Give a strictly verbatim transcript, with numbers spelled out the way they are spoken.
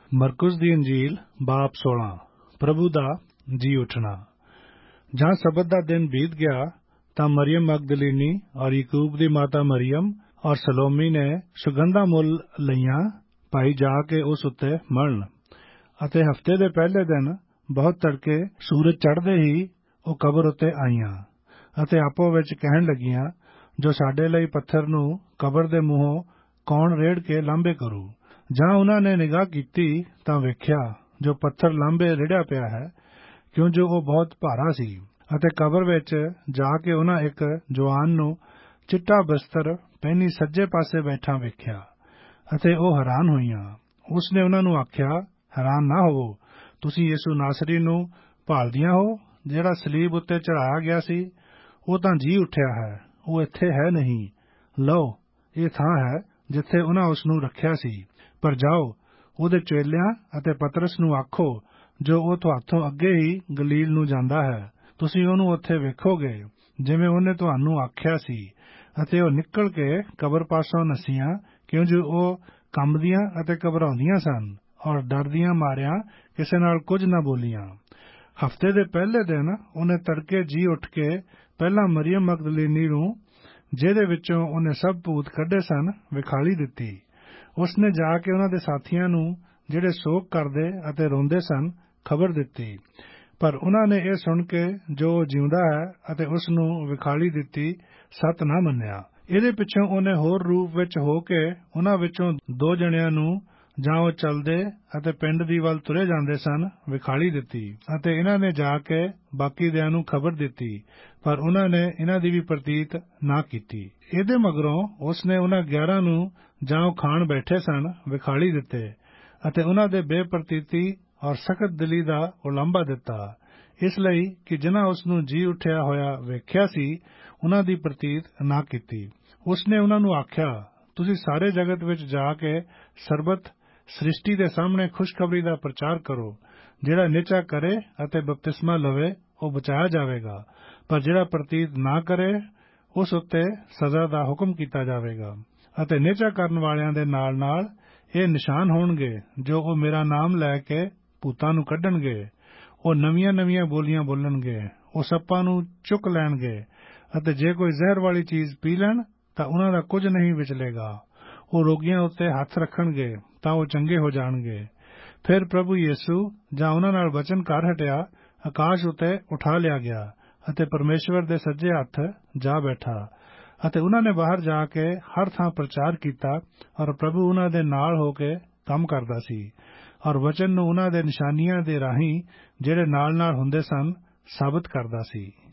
मरकुस दी अंजील बाप सोलह। प्रभु दा जी उठना। जहाँ सबत दा दिन बीत गया तां मरियम मगदलीनी और याकूब दी माता मरियम और सलोमी ने सुगंधा मुल लईयां भाई जाके उस उत्ते मरण। अते हफ्ते दे पहले दिन बहुत तड़के सूरज चढ़दे ही ਉਹ कबर उत्ते आईयां ਅਤੇ ਆਪੋ ਵਿੱਚ ਕਹਿਣ ਲੱਗੀਆਂ, ਜੋ ਸਾਡੇ ਲਈ ਪੱਥਰ ਨੂੰ ਕਬਰ ਦੇ ਮੂੰਹੋਂ ਕੌਣ ਰੇੜ ਕੇ ਲਾਂਭੇ ਕਰੂ। ਜਾਂ ਉਹਨਾਂ ਨੇ ਨਿਗਾਹ ਕੀਤੀ ਤਾਂ ਵੇਖਿਆ ਜੋ ਪੱਥਰ ਲਾਂਭੇ ਰਿੜਿਆ ਪਿਆ ਹੈ, ਕਿਉਂ ਜੋ ਉਹ ਬਹੁਤ ਭਾਰਾ ਸੀ। ਅਤੇ ਕਬਰ ਵਿੱਚ ਜਾ ਕੇ ਉਹਨਾਂ ਇੱਕ ਜਵਾਨ ਨੂੰ ਚਿੱਟਾ ਬਸਤਰ ਪਹਿਨੀ ਸੱਜੇ ਪਾਸੇ ਬੈਠਾ ਵੇਖਿਆ ਅਤੇ ਉਹ ਹੈਰਾਨ ਹੋਈਆਂ। ਉਸ ਨੇ ਉਹਨਾਂ ਨੂੰ ਆਖਿਆ, ਹੈਰਾਨ ਨਾ ਹੋਵੋ, ਤੁਸੀਂ ਯਿਸੂ ਨਾਸਰੀ ਨੂੰ ਭਾਲਦੀਆਂ ਹੋ, ਜਿਹੜਾ ਸਲੀਬ ਉੱਤੇ ਚੜਾਇਆ ਗਿਆ ਸੀ। ਉਹ ਤਾਂ ਜੀ ਉੱਠਿਆ ਹੈ, ਉਹ ਇੱਥੇ ਹੈ ਨਹੀਂ। ਲਓ, ਇਹ ਥਾਂ ਹੈ ਜਿੱਥੇ ਉਹਨਾਂ ਉਸ ਨੂੰ ਰੱਖਿਆ ਸੀ। ਪਰ ਜਾਓ, ਉਹਦੇ ਚੇਲਿਆਂ ਅਤੇ ਪਤਰਸ ਨੂੰ ਆਖੋ, ਜੋ ਉਹ ਤੁਹਾਥੋਂ ਅੱਗੇ ਹੀ ਗਲੀਲ ਨੂੰ ਜਾਂਦਾ ਹੈ। ਤੁਸੀਂ ਉਹਨੂੰ ਉੱਥੇ ਵੇਖੋਗੇ, ਜਿਵੇਂ ਉਹਨੇ ਤੁਹਾਨੂੰ ਆਖਿਆ ਸੀ। ਅਤੇ ਉਹ ਨਿਕਲ ਕੇ ਕਬਰ ਪਾਸੋਂ ਨੱਸੀਆਂ, ਕਿਉਂ ਜੋ ਉਹ ਕੰਬਦੀਆਂ ਅਤੇ ਘਬਰਾਉਂਦੀਆਂ ਸਨ, ਔਰ ਡਰਦੀਆਂ ਮਾਰਿਆਂ ਕਿਸੇ ਨਾਲ ਕੁਝ ਨਾ ਬੋਲੀਆਂ। ਹਫ਼ਤੇ ਦੇ ਪਹਿਲੇ ਦਿਨ ਉਹਨੇ ਤੜਕੇ ਜੀ ਉੱਠ ਕੇ ਪਹਿਲਾਂ ਮਰੀਅਮ ਮਗਦਲੀਨੀ ਨੂੰ, ਜਿਹਦੇ ਵਿੱਚੋਂ ਉਹਨੇ ਸਭ ਭੂਤ ਕੱਢੇ ਸਨ, ਵਿਖਾਲੀ ਦਿੱਤੀ। ਉਸ ਨੇ ਜਾ ਕੇ ਉਹਨਾਂ ਦੇ ਸਾਥੀਆਂ ਨੂੰ, ਜਿਹੜੇ ਸੋਗ ਕਰਦੇ ਅਤੇ ਰੋਂਦੇ ਸਨ, ਖਬਰ ਦਿੱਤੀ। ਪਰ ਉਹਨਾਂ ਨੇ ਇਹ ਸੁਣ ਕੇ ਜੋ ਉਹ ਜਿਉਂਦਾ ਹੈ ਅਤੇ ਉਸ ਨੂੰ ਵਿਖਾਲੀ ਦਿੱਤੀ, ਸੱਤ ਨਾ ਮੰਨਿਆ। ਇਹਦੇ ਪਿੱਛੋਂ ਉਹਨੇ ਹੋਰ ਰੂਪ ਵਿੱਚ ਹੋ ਕੇ ਉਹਨਾਂ ਵਿੱਚੋਂ ਦੋ ਜਣਿਆਂ ਨੂੰ, ਜਾਂ ਉਹ ਚਲਦੇ ਅਤੇ ਪਿੰਡ ਦੀ ਵੱਲ ਤੁਰੇ ਜਾਂਦੇ ਸਨ, ਵਿਖਾਲੀ ਦਿੱਤੀ। ਅਤੇ ਇਹਨਾਂ ਨੇ ਜਾ ਕੇ ਬਾਕੀ ਦਿਆਂ ਨੂੰ ਖਬਰ ਦਿੱਤੀ, ਪਰ ਉਹਨਾਂ ਨੇ ਇਹਨਾਂ ਦੀ ਵੀ ਪ੍ਰਤੀਤ ਨਾ ਕੀਤੀ। ਇਹਦੇ ਮਗਰੋਂ ਉਸ ਨੇ ਉਹਨਾਂ ਗਿਆਰਾਂ ਨੂੰ, ਜਾਂ ਉਹ ਖਾਣ ਬੈਠੇ ਸਨ, ਵਿਖਾਲੀ ਦਿੱਤੇ ਅਤੇ ਉਹਨਾਂ ਦੇ ਬੇਪ੍ਰਤੀਤੀ ਔਰ ਸਖਤ ਦਿਲੀ ਦਾ ਉਲਾਂਭਾ ਦਿੱਤਾ, ਇਸ ਲਈ ਕਿ ਜਿਨ੍ਹਾਂ ਉਸ ਨੂੰ ਜੀ ਉੱਠਿਆ ਹੋਇਆ ਵੇਖਿਆ ਸੀ, ਉਹਨਾਂ ਦੀ ਪ੍ਰਤੀਤ ਨਾ ਕੀਤੀ। ਉਸ ਨੇ ਉਹਨਾਂ ਨੂੰ ਆਖਿਆ, ਤੁਸੀਂ ਸਾਰੇ ਜਗਤ ਵਿੱਚ ਜਾ ਕੇ ਸਰਬਤ ਸ੍ਰਿਸ਼ਟੀ ਦੇ ਸਾਹਮਣੇ ਖੁਸ਼ਖਬਰੀ ਦਾ ਪ੍ਰਚਾਰ ਕਰੋ। ਜਿਹੜਾ ਨਿਚਾ ਕਰੇ ਅਤੇ ਬਪਤਿਸਮਾ ਲਵੇ, ਉਹ ਬਚਾਇਆ ਜਾਵੇਗਾ, ਪਰ ਜਿਹੜਾ ਪ੍ਰਤੀਤ ਨਾ ਕਰੇ, ਉਸ ਉੱਤੇ ਸਜ਼ਾ ਦਾ ਹੁਕਮ ਕੀਤਾ ਜਾਵੇਗਾ। ਅਤੇ ਨਿਚਾ ਕਰਨ ਵਾਲਿਆਂ ਦੇ ਨਾਲ ਨਾਲ ਇਹ ਨਿਸ਼ਾਨ ਹੋਣਗੇ, ਜੋ ਉਹ ਮੇਰਾ ਨਾਮ ਲੈ ਕੇ ਭੂਤਾਂ ਨੂੰ ਕੱਢਣਗੇ। ਉਹ ਨਵੀਆਂ ਨਵੀਆਂ ਬੋਲੀਆਂ ਬੋਲਣਗੇ, ਉਹ ਸੱਪਾਂ ਨੂੰ ਚੁੱਕ ਲੈਣਗੇ, ਅਤੇ ਜੇ ਕੋਈ ਜ਼ਹਿਰ ਵਾਲੀ ਚੀਜ਼ ਪੀ ਲੈਣ ਤਾਂ ਉਹਨਾਂ ਦਾ ਕੁਝ ਨਹੀਂ ਵਿਚਲੇਗਾ। ਉਹ ਰੋਗੀਆਂ ਉੱਤੇ ਹੱਥ ਰੱਖਣਗੇ ਤਾਂ ਉਹ ਚੰਗੇ ਹੋ ਜਾਣਗੇ। ਫਿਰ ਪ੍ਰਭੂ ਯਿਸੂ, ਜਾਂ ਉਹਨਾਂ ਨਾਲ ਵਚਨ ਕਰ ਹਟਿਆ, ਆਕਾਸ਼ ਉੱਤੇ ਉਠਾ ਲਿਆ ਗਿਆ ਅਤੇ ਪਰਮੇਸ਼ਵਰ ਦੇ ਸੱਜੇ ਹੱਥ ਜਾ ਬੈਠਾ। ਅਤੇ ਉਹਨਾਂ ਨੇ ਬਾਹਰ ਜਾ ਕੇ ਹਰ ਥਾਂ ਪ੍ਰਚਾਰ ਕੀਤਾ, ਔਰ ਪ੍ਰਭੂ ਉਹਨਾਂ ਦੇ ਨਾਲ ਹੋ ਕੇ ਕੰਮ ਕਰਦਾ ਸੀ, ਔਰ ਵਚਨ ਨੂੰ ਉਹਨਾਂ ਦੇ ਨਿਸ਼ਾਨੀਆਂ ਦੇ ਰਾਹੀਂ, ਜਿਹੜੇ ਨਾਲ ਨਾਲ ਹੁੰਦੇ ਸਨ, ਸਾਬਤ ਕਰਦਾ ਸੀ।